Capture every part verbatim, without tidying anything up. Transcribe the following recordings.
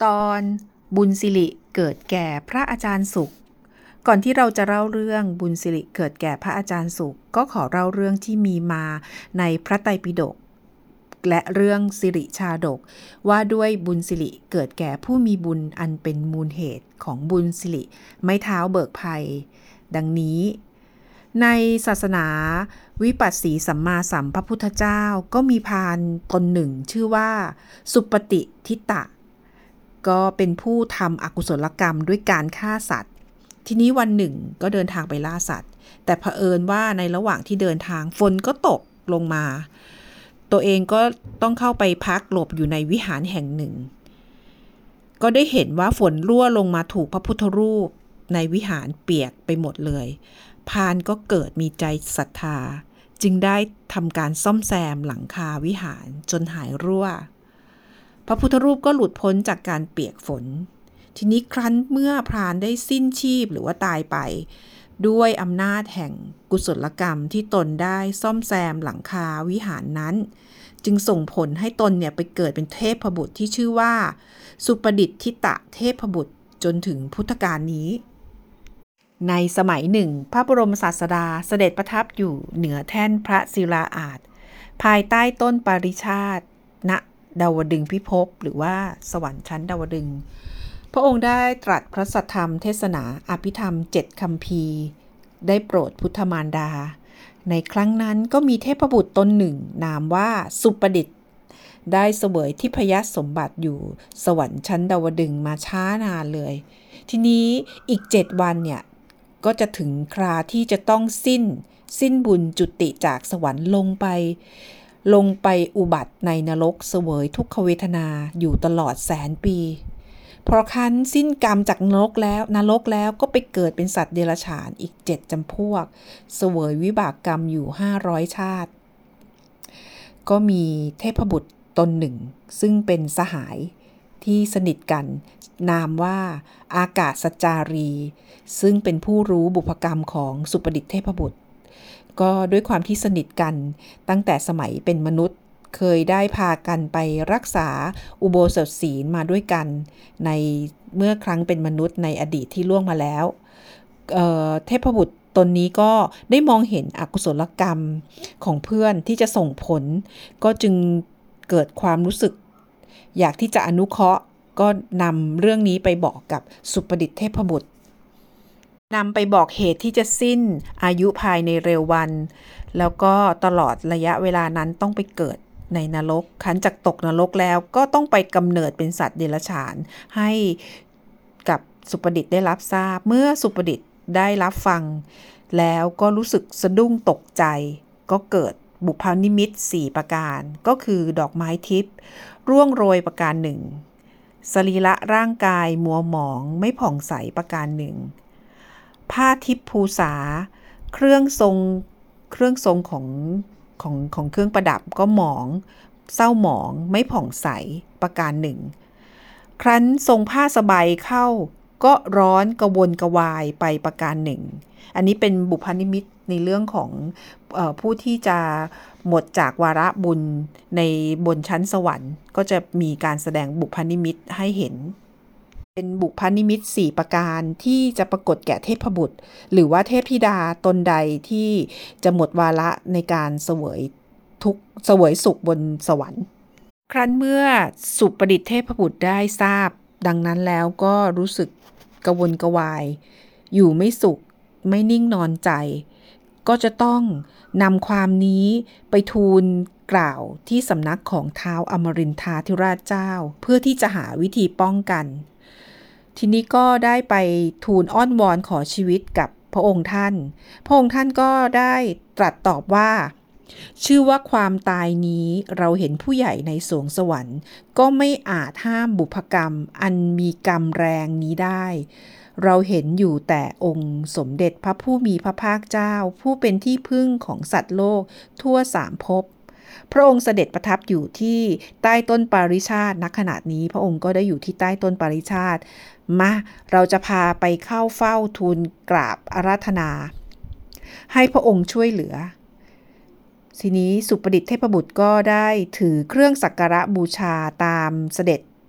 ตอนบุญสิริเกิดแก่พระอาจารย์สุขก่อนที่เราจะเล่าเรื่องบุญสิริเกิดแก่พระอาจารย์สุขก็ขอเล่าเรื่องที่มีมาในพระไตรปิฎกและเรื่องสิริชาดกว่าด้วยบุญสิริเกิดแก่ผู้มีบุญอันเป็นมูลเหตุของบุญสิริไม้เท้าเบิกภัยดังนี้ในศาสนาวิปัสสีสัมมาสัมพระพุทธเจ้าก็มีพราหมณ์ตนหนึ่งชื่อว่าสุปฏิทิตะก็เป็นผู้ทำอกุศลกรรมด้วยการฆ่าสัตว์ทีนี้วันหนึ่งก็เดินทางไปล่าสัตว์แต่เผอิญว่าในระหว่างที่เดินทางฝนก็ตกลงมาตัวเองก็ต้องเข้าไปพักหลบอยู่ในวิหารแห่งหนึ่งก็ได้เห็นว่าฝนรั่วลงมาถูกพระพุทธรูปในวิหารเปียกไปหมดเลยพราหมณ์ก็เกิดมีใจศรัทธาจึงได้ทำการซ่อมแซมหลังคาวิหารจนหายรั่วพระพุทธรูปก็หลุดพ้นจากการเปียกฝนทีนี้ครั้นเมื่อพราหมณ์ได้สิ้นชีพหรือว่าตายไปด้วยอำนาจแห่งกุศลกรรมที่ตนได้ซ่อมแซมหลังคาวิหารนั้นจึงส่งผลให้ตนเนี่ยไปเกิดเป็นเทพบุตรที่ชื่อว่าสุปดิษฐิตะเทพบุตรจนถึงพุทธกาลนี้ในสมัยหนึ่งพระบรมศาสดาเสด็จประทับอยู่เหนือแท่นพระศิลาอาสน์ภายใต้ต้นปาริชาติณดาวดึงส์พิภพหรือว่าสวรรค์ชั้นดาวดึงส์พระองค์ได้ตรัสพระสัทธรรมเทศนาอภิธรรมเจ็ดคัมภีร์ได้โปรดพุทธมารดาในครั้งนั้นก็มีเทพบุตรตนหนึ่งนามว่าสุปดิษฐ์ได้เสวยทิพยสมบัติอยู่สวรรค์ชั้นดาวดึงส์มาช้านานเลยทีนี้อีกเจ็ดวันเนี่ยก็จะถึงคราที่จะต้องสิ้นสิ้นบุญจุติจากสวรรค์ลงไปลงไปอุบัติในนรกเสวยทุกขเวทนาอยู่ตลอดแสนปีพอครั้นสิ้นกรรมจากนรกแล้วนรกแล้วก็ไปเกิดเป็นสัตว์เดรัจฉานอีกเจ็ดจำพวกเสวยวิบากกรรมอยู่ห้าร้อยชาติก็มีเทพบุตรตนหนึ่งซึ่งเป็นสหายที่สนิทกันนามว่าอากาศจารีซึ่งเป็นผู้รู้บุพกรรมของสุปดิษฐเทพบุตรก็ด้วยความที่สนิทกันตั้งแต่สมัยเป็นมนุษย์เคยได้พากันไปรักษาอุโบสถศีลมาด้วยกันในเมื่อครั้งเป็นมนุษย์ในอดีตที่ล่วงมาแล้วเอ่อเทพบุตรตนนี้ก็ได้มองเห็นอกุศลกรรมของเพื่อนที่จะส่งผลก็จึงเกิดความรู้สึกอยากที่จะอนุเคราะห์ก็นำเรื่องนี้ไปบอกกับสุปดิษฐเทพบุตรนำไปบอกเหตุที่จะสิ้นอายุภายในเร็ววันแล้วก็ตลอดระยะเวลานั้นต้องไปเกิดในนรกขันจากตกนรกแล้วก็ต้องไปกำเนิดเป็นสัตว์เดรัจฉานให้กับสุปดิษฐได้รับทราบเมื่อสุปดิษฐได้รับฟังแล้วก็รู้สึกสะดุ้งตกใจก็เกิดบุพนิมิตสี่ประการก็คือดอกไม้ทิพย์ร่วงโรยประการหนึ่งสรีระร่างกายมัวหมองไม่ผ่องใสประการหนึ่งผ้าทิพย์ภูษาเครื่องทรงเครื่องทรงของของของเครื่องประดับก็หมองเศร้าหมองไม่ผ่องใสประการหนึ่งครั้นทรงผ้าสบายเข้าก็ร้อนกระวนกระวายไปประการหนึ่งอันนี้เป็นบุพนิมิตในเรื่องของเอ่อผู้ที่จะหมดจากวาระบุญในบนชั้นสวรรค์ก็จะมีการแสดงบุพนิมิตให้เห็นเป็นบุพนิมิตสี่ประการที่จะปรากฏแก่เทพบุตรหรือว่าเทพธิดาตนใดที่จะหมดวาระในการเสวยทุกเสวยสุขบนสวรรค์ครั้นเมื่อสุปดิษฐเทพบุตรได้ทราบดังนั้นแล้วก็รู้สึกกระวนกระวายอยู่ไม่สุขไม่นิ่งนอนใจก็จะต้องนำความนี้ไปทูลกล่าวที่สำนักของท้าวอมรินทราธิราชเจ้าเพื่อที่จะหาวิธีป้องกันทีนี้ก็ได้ไปทูลอ้อนวอนขอชีวิตกับพระองค์ท่านพระองค์ท่านก็ได้ตรัสตอบว่าชื่อว่าความตายนี้เราเห็นผู้ใหญ่ในสวงสวรรค์ก็ไม่อาจห้ามบุพกรรมอันมีกรรมแรงนี้ได้เราเห็นอยู่แต่องค์สมเด็จพระผู้มีพระภาคเจ้าผู้เป็นที่พึ่งของสัตว์โลกทั่วสามภพพระองค์เสด็จประทับอยู่ที่ใต้ต้นปาริชาติณขณะนี้พระองค์ก็ได้อยู่ที่ใต้ต้นปาริชาติมาเราจะพาไปเข้าเฝ้าทูลกราบอาราธนาให้พระองค์ช่วยเหลือทีนี้สุปดิษฐเทพบุตรก็ได้ถือเครื่องสักการะบูชาตามเสด็จ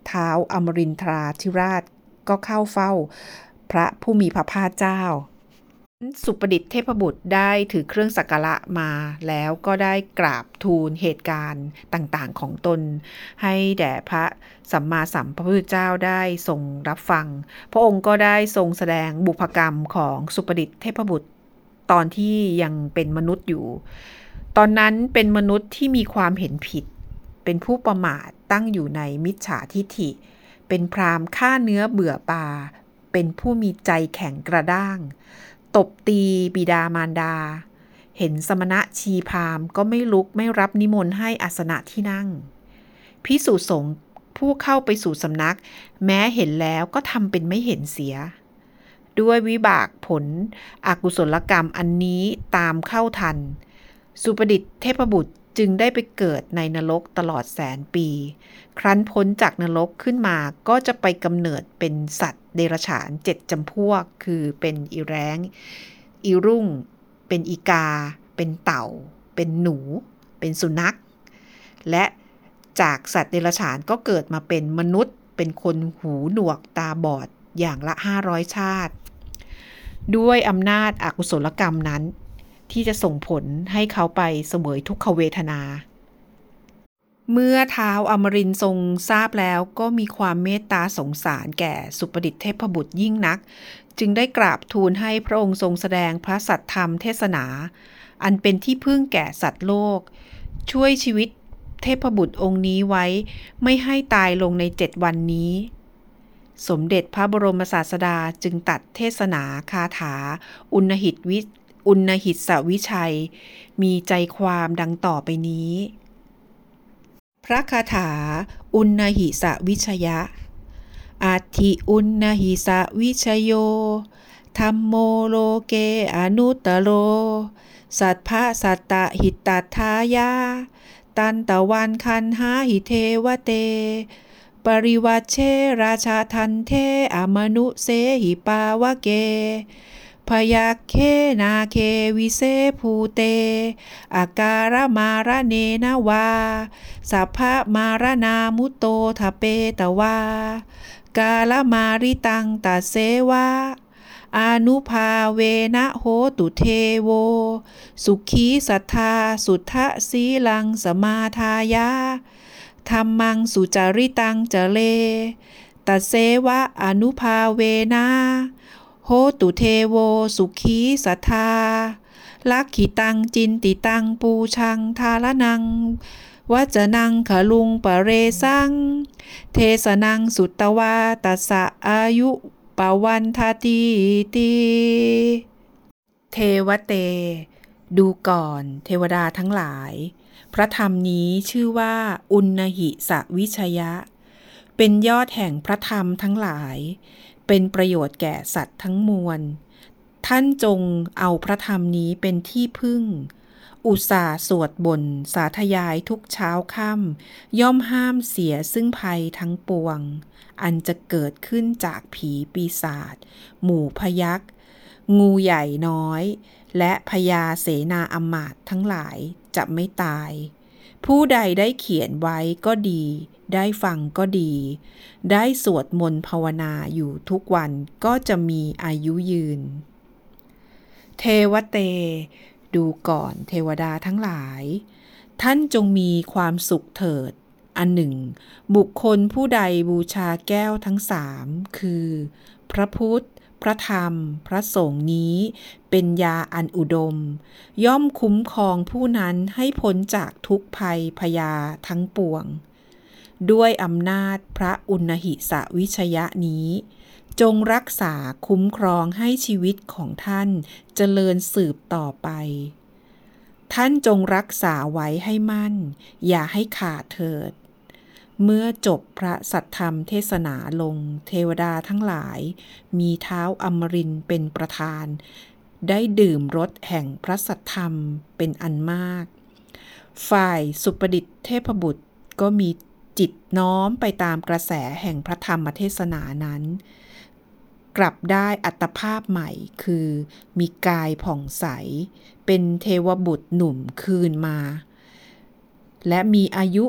ท้าวอมรินทราธิราชก็เข้าเฝ้าพระผู้มีพระภาคเจ้าสุปดิษฐ์เทพบุตรได้ถือเครื่องสักการะมาแล้วก็ได้กราบทูลเหตุการณ์ต่างๆของตนให้แด่พระสัมมาสัมพุทธเจ้าได้ทรงรับฟังพระองค์ก็ได้ทรงแสดงบุพกรรมของสุปดิษฐ์เทพบุตรตอนที่ยังเป็นมนุษย์อยู่ตอนนั้นเป็นมนุษย์ที่มีความเห็นผิดเป็นผู้ประมาทตั้งอยู่ในมิจฉาทิฐิเป็นพราหมณ์ฆ่าเนื้อเบื่อปลาเป็นผู้มีใจแข็งกระด้างตบตีบิดามารดาเห็นสมณะชีพราหมณ์ก็ไม่ลุกไม่รับนิมนต์ให้อาสนะที่นั่งภิกษุสงฆ์ผู้เข้าไปสู่สำนักแม้เห็นแล้วก็ทำเป็นไม่เห็นเสียด้วยวิบากผลอกุศลกรรมอันนี้ตามเข้าทันสุปดิษฐ์เทพบุตรจึงได้ไปเกิดในนรกตลอดแสนปีครั้นพ้นจากนรกขึ้นมาก็จะไปกำเนิดเป็นสัตว์เดรัจฉานเจ็ดจำพวกคือเป็นอีแร้งอีรุ่งเป็นอีกาเป็นเต่าเป็นหนูเป็นสุนัขและจากสัตว์เดรัจฉานก็เกิดมาเป็นมนุษย์เป็นคนหูหนวกตาบอดอย่างละห้าร้อยชาติด้วยอำนาจอกุศลกรรมนั้นที่จะส่งผลให้เขาไปเสวยทุกขเวทนาเมื่อท้าวอมรินทร์ทรงทราบแล้วก็มีความเมตตาสงสารแก่สุปดิษฐ์เทพบุตรยิ่งนักจึงได้กราบทูลให้พระองค์ทรงแสดงพระสัทธรรมเทศนาอันเป็นที่พึ่งแก่สัตว์โลกช่วยชีวิตเทพบุตรองค์นี้ไว้ไม่ให้ตายลงในเจ็ดวันนี้สมเด็จพระบรมศาสดาจึงตัดเทศนาคาถาอุณหิตวิอุณหิตสวิชัยมีใจความดังต่อไปนี้พระคาถาอุณหิสวิชยะอัตถิอุณหิสวิชโยธัมโมโลเกอนุตตโรสัทธะสัตตหิตตัทธายาตันตะวันคันหาหิเทวเตปริวัชเชราชาทันเทอมนุเสหิปาวะเกพยัคเคนาเควิเสภูเตอาการมารเนนวาสัพพะมารนามุตโตทเปตวากาลมาริตังตัสเสวะอนุภาเวนะโหตุเทโวสุขีสัทธาสุทธสีลังสมาทายาธัมมังสุจาริตังเจเลตัสเสวะอนุภาเวนะโหตุเทโวสุขีสัทธาลักขิตังจินติตังปูชังทาลนังวัจนังขลุงปะเรสังเทสนังสุตตวาตัสสะอายุปวันทาติติเทวเตดูก่อนเทวดาทั้งหลายพระธรรมนี้ชื่อว่าอุณหิสวิชยะเป็นยอดแห่งพระธรรมทั้งหลายเป็นประโยชน์แก่สัตว์ทั้งมวลท่านจงเอาพระธรรมนี้เป็นที่พึ่งอุตส่าห์สวดบนต์สาธยายทุกเช้าค่ำย่อมห้ามเสียซึ่งภัยทั้งปวงอันจะเกิดขึ้นจากผีปีศาจหมู่พยัคฆ์งูใหญ่น้อยและพญาเสนาอมาตย์ทั้งหลายจะไม่ตายผู้ใดได้เขียนไว้ก็ดีได้ฟังก็ดีได้สวดมนต์ภาวนาอยู่ทุกวันก็จะมีอายุยืนเทวเตดูก่อนเทวดาทั้งหลายท่านจงมีความสุขเถิดอันหนึ่งบุคคลผู้ใดบูชาแก้วทั้งสามคือพระพุทธพระธรรมพระสงฆ์นี้เป็นยาอันอุดมย่อมคุ้มครองผู้นั้นให้พ้นจากทุกภัยพยาทั้งปวงด้วยอำนาจพระอุณหิสวิชยะนี้จงรักษาคุ้มครองให้ชีวิตของท่านเจริญสืบต่อไปท่านจงรักษาไว้ให้มั่นอย่าให้ขาดเถิดเมื่อจบพระสัทธรรมเทศนาลงเทวดาทั้งหลายมีเท้าอมรินทร์เป็นประธานได้ดื่มรสแห่งพระสัทธรรมเป็นอันมากฝ่ายสุปดิษฐ์เทพบุตรก็มีจิตน้อมไปตามกระแสแห่งพระธรรมเทศนานั้นกลับได้อัตภาพใหม่คือมีกายผ่องใสเป็นเทวบุตรหนุ่มคืนมาและมีอายุ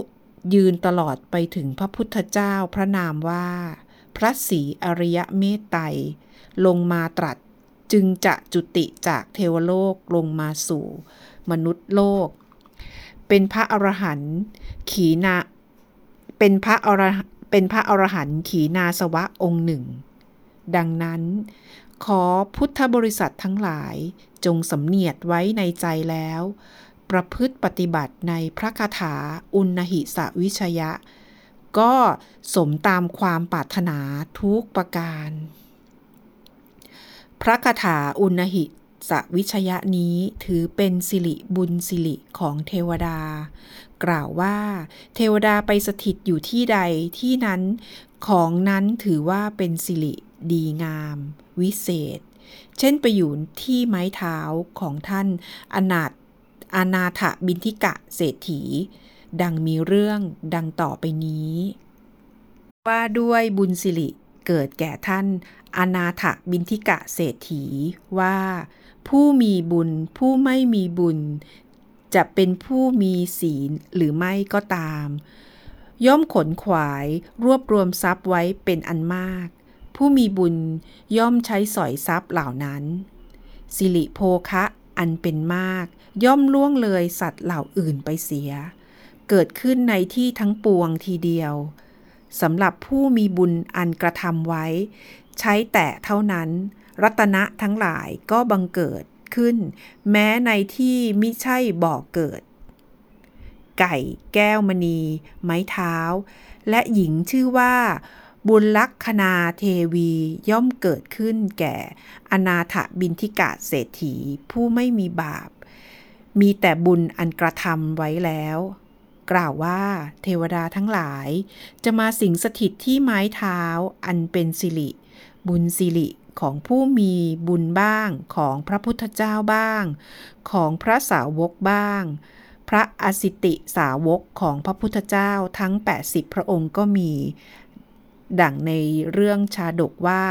ยืนตลอดไปถึงพระพุทธเจ้าพระนามว่าพระศรีอริยเมตไตรลงมาตรัสจึงจะจุติจากเทวโลกลงมาสู่มนุษย์โลกเป็นพระอรหันต์ขีนาเป็นพระอรเป็นพระอรหันต์ขีนาสวะองค์หนึ่งดังนั้นขอพุทธบริษัททั้งหลายจงสำเนียกไว้ในใจแล้วประพฤติปฏิบัติในพระคาถาอุณหิสวิชยะก็สมตามความปรารถนาทุกประการพระคาถาอุณหิสวิชยะนี้ถือเป็นสิริบุญสิริของเทวดากล่าวว่าเทวดาไปสถิตอยู่ที่ใดที่นั้นของนั้นถือว่าเป็นสิริดีงามวิเศษเช่นไปอยู่ที่ไม้เท้าของท่านอนาถอนาถบิณฑิกะเศรษฐีดังมีเรื่องดังต่อไปนี้ว่าด้วยบุญสิริเกิดแก่ท่านอนาถบิณฑิกะเศรษฐีว่าผู้มีบุญผู้ไม่มีบุญจะเป็นผู้มีศีลหรือไม่ก็ตามย่อมขนขวายรวบรวมทรัพย์ไว้เป็นอันมากผู้มีบุญย่อมใช้สอยทรัพย์เหล่านั้นสิริโภคะอันเป็นมากย่อมล่วงเลยสัตว์เหล่าอื่นไปเสียเกิดขึ้นในที่ทั้งปวงทีเดียวสำหรับผู้มีบุญอันกระทำไว้ใช้แต่เท่านั้นรัตนะทั้งหลายก็บังเกิดขึ้นแม้ในที่มิใช่บ่อเกิดไก่แก้วมณีไม้เท้าและหญิงชื่อว่าบุญลักษณาเทวีย่อมเกิดขึ้นแก่อนาถบิณฑิกะเศรษฐีผู้ไม่มีบาปมีแต่บุญอันกระทำไว้แล้วกล่าวว่าเทวดาทั้งหลายจะมาสิงสถิตที่ไม้เท้าอันเป็นสิริบุญสิริของผู้มีบุญบ้างของพระพุทธเจ้าบ้างของพระสาวกบ้างพระอสิติสาวกของพระพุทธเจ้าทั้งแปดสิบพระองค์ก็มีดังในเรื่องชาดกว่า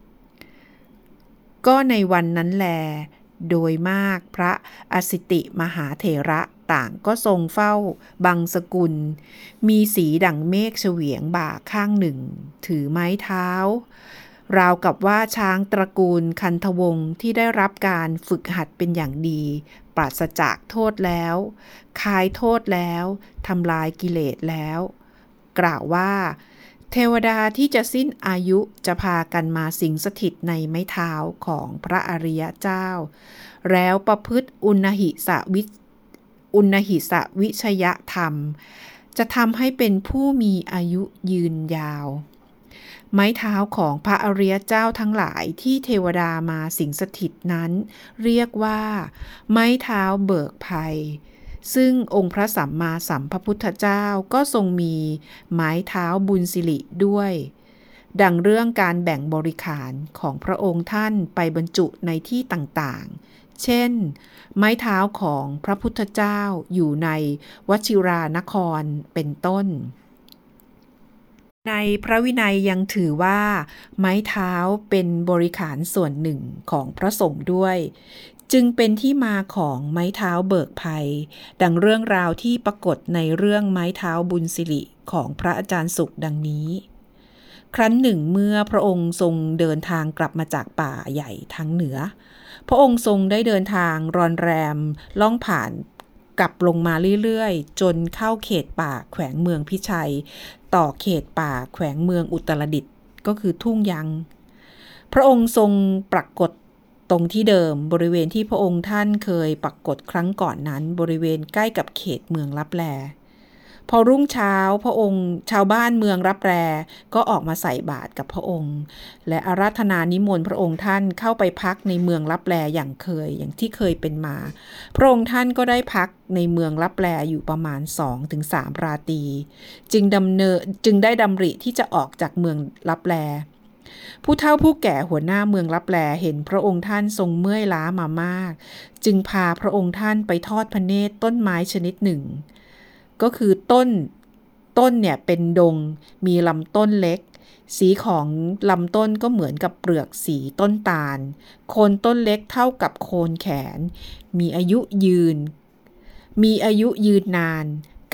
ก็ในวันนั้นแลโดยมากพระอสิติมหาเถระต่างก็ทรงเฝ้าบังสกุลมีสีดั่งเมฆเฉวียงบ่าข้างหนึ่งถือไม้เท้าราวกับว่าช้างตระกูลคันธวงศ์ที่ได้รับการฝึกหัดเป็นอย่างดีปราศจากโทษแล้วคายโทษแล้วทำลายกิเลสแล้วกล่าวว่าเทวดาที่จะสิ้นอายุจะพากันมาสิงสถิตในไม้เท้าของพระอริยเจ้าแล้วประพฤติอุณหิสวิอุณหิสวิชยธรรมจะทำให้เป็นผู้มีอายุยืนยาวไม้เท้าของพระอริยเจ้าทั้งหลายที่เทวดามาสิงสถิตนั้นเรียกว่าไม้เท้าเบิกภัยซึ่งองค์พระสัมมาสัมพุทธเจ้าก็ทรงมีไม้เท้าบุญสิริด้วยดังเรื่องการแบ่งบริขารของพระองค์ท่านไปบรรจุในที่ต่างๆเช่นไม้เท้าของพระพุทธเจ้าอยู่ในวชิรานครเป็นต้นในพระวินัยยังถือว่าไม้เท้าเป็นบริขารส่วนหนึ่งของพระสงฆ์ด้วยจึงเป็นที่มาของไม้เท้าเบิกภัยดังเรื่องราวที่ปรากฏในเรื่องไม้เท้าบุญสิริของพระอาจารย์สุขดังนี้ครั้นหนึ่งเมื่อพระองค์ทรงเดินทางกลับมาจากป่าใหญ่ทางเหนือพระองค์ทรงได้เดินทางรอนแรมล่องผ่านกลับลงมาเรื่อยๆจนเข้าเขตป่าแขวงเมืองพิชัยต่อเขตป่าแขวงเมืองอุตรดิตถ์ก็คือทุ่งยังพระองค์ทรงปรากฏตรงที่เดิมบริเวณที่พระองค์ท่านเคยปรากฏครั้งก่อนนั้นบริเวณใกล้กับเขตเมืองลับแลพอรุ่งเช้าพระองค์ชาวบ้านเมืองลับแลก็ออกมาใส่บาตรกับพระองค์และอาราธนานิมนต์พระองค์ท่านเข้าไปพักในเมืองลับแลอย่างเคยอย่างที่เคยเป็นมาพระองค์ท่านก็ได้พักในเมืองลับแลอยู่ประมาณ สองถึงสาม ราตรีจึงดำเนินจึงได้ดำริที่จะออกจากเมืองลับแลผู้เฒ่าผู้แก่หัวหน้าเมืองลับแลเห็นพระองค์ท่านทรงเมื่อยล้ามามากจึงพาพระองค์ท่านไปทอดพระเนตรต้นไม้ชนิดหนึ่งก็คือต้นต้นเนี่ยเป็นดงมีลำต้นเล็กสีของลำต้นก็เหมือนกับเปลือกสีต้นตาลโคนต้นเล็กเท่ากับโคนแขนมีอายุยืนมีอายุยืนนานกลาง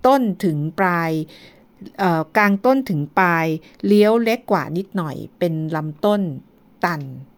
ต้นถึงปลายกลางต้นถึงปลายเลี้ยวเล็กกว่านิดหน่อยเป็นลำต้นตัน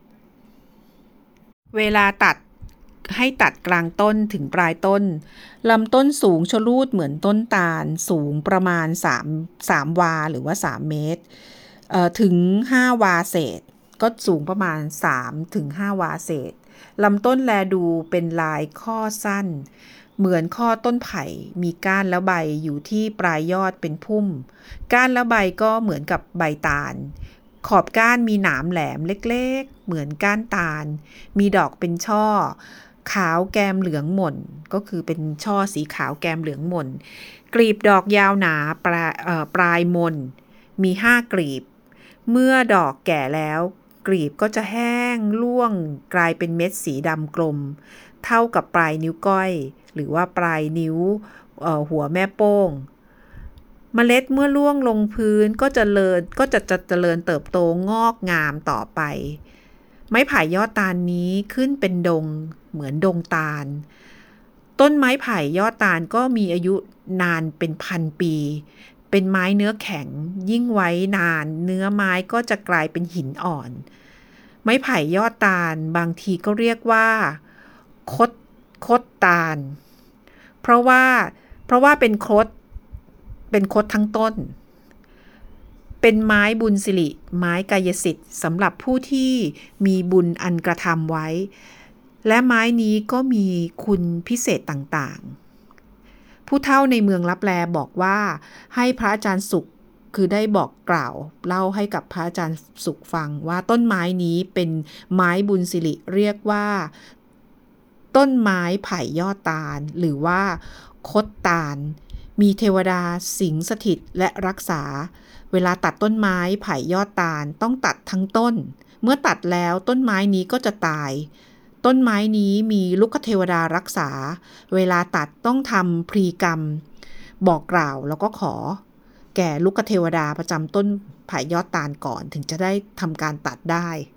เวลาตัดให้ตัดกลางต้นถึงปลายต้นลำต้นสูงชะลูดเหมือนต้นตาลสูงประมาณ3 3วาหรือว่าสามเมตรถึงห้าวาเศษก็สูงประมาณสามถึงห้าวาเศษลำต้นแลดูเป็นลายข้อสั้นเหมือนข้อต้นไผ่มีก้านและใบอยู่ที่ปลายยอดเป็นพุ่มก้านและใบก็เหมือนกับใบตาลขอบก้านมีหนามแหลมเล็กๆเหมือนก้านตาลมีดอกเป็นช่อขาวแกมเหลืองหม่นก็คือเป็นช่อสีขาวแกมเหลืองหม่นกลีบดอกยาวหนาปลายเอ่อปลายมนมีห้ากลีบเมื่อดอกแก่แล้วกลีบก็จะแห้งร่วงกลายเป็นเม็ดสีดำกลมเท่ากับปลายนิ้วก้อยหรือว่าปลายนิ้วหัวแม่โป้งเมล็ดเมื่อร่วงลงพื้นก็จะเจริญก็จะจะเจริญเติบโตงอกงามต่อไปไม้ไผ่ยอดตาลนี้ขึ้นเป็นดงเหมือนดงตาลต้นไม้ไผ่ยอดตาลก็มีอายุนานเป็นพันปีเป็นไม้เนื้อแข็งยิ่งไว้นานเนื้อไม้ก็จะกลายเป็นหินอ่อนไม้ไผ่ยอดตาลบางทีก็เรียกว่าคดคดตาลเพราะว่าเพราะว่าเป็นคดเป็นคดทั้งต้นเป็นไม้บุญสิริไม้กายสิทธิ์สำหรับผู้ที่มีบุญอันกระทำไว้และไม้นี้ก็มีคุณพิเศษต่างๆผู้เฒ่าในเมืองลับแลบอกว่าให้พระอาจารย์สุขคือได้บอกกล่าวเล่าให้กับพระอาจารย์สุขฟังว่าต้นไม้นี้เป็นไม้บุญสิริเรียกว่าต้นไม้ไผ่ยอดตาลหรือว่าคดตาลมีเทวดาสิงสถิตและรักษาเวลาตัดต้นไม้ไผ่ยอดตาลต้องตัดทั้งต้นเมื่อตัดแล้วต้นไม้นี้ก็จะตายต้นไม้นี้มีลูกเทวดารักษาเวลาตัดต้องทำพลีกรรมบอกกล่าวแล้วก็ขอแก่ลูกเทวดาประจำต้นไผ่ยอดตาลก่อนถึงจะได้ทำการตัดได้